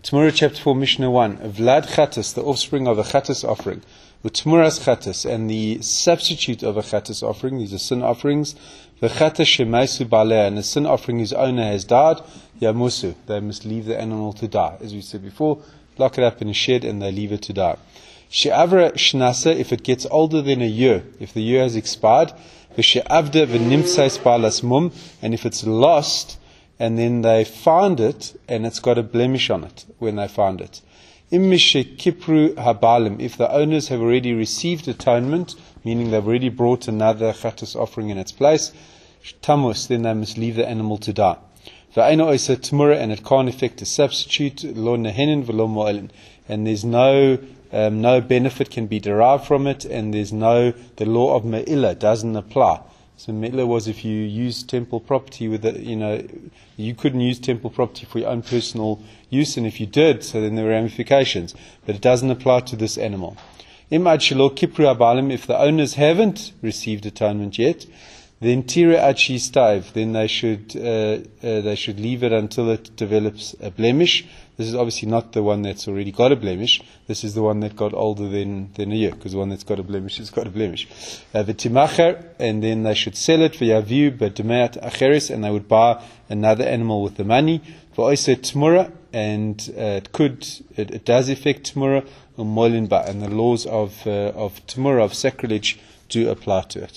Tmura chapter 4, Mishnah 1. Vlad Chattas, the offspring of a Chattas offering. Tmuras Chattas, and the substitute of a Chattas offering, these are sin offerings. The Chattas Shemaisu Baleh, and the sin offering whose owner has died, Yamusu, they must leave the animal to die. As we said before, lock it up in a shed and they leave it to die. She'avra Shnasa, if it gets older than a year, if the year has expired, V'she'avda v'nimtsais balas mum, and if it's lost, and then they find it, and it's got a blemish on it when they find it. Kipru habalim, if the owners have already received atonement, meaning they've already brought another Chattas offering in its place, tamus, then they must leave the animal to die. V'aino oisa tmura, and it can't affect a substitute, lo nehenin v'lo mo'elin, and there's no benefit can be derived from it, and the law of me'ila doesn't apply. So me'ila was if you use temple property with it, you couldn't use temple property for your own personal use, and if you did, so then there were ramifications. But it doesn't apply to this animal. Imad shelo kipru abalim, if the owners haven't received atonement yet, then tira achi staiv, then they should leave it until it develops a blemish. This is obviously not the one that's already got a blemish. This is the one that got older than a year, because the one that's got a blemish has got a blemish. V'timacher, and then they should sell it. V'yaviu b'demeat acheris, and they would buy another animal with the money. V'oiseh tmura, and it does affect tmura, and the laws of tmura, of sacrilege, do apply to it.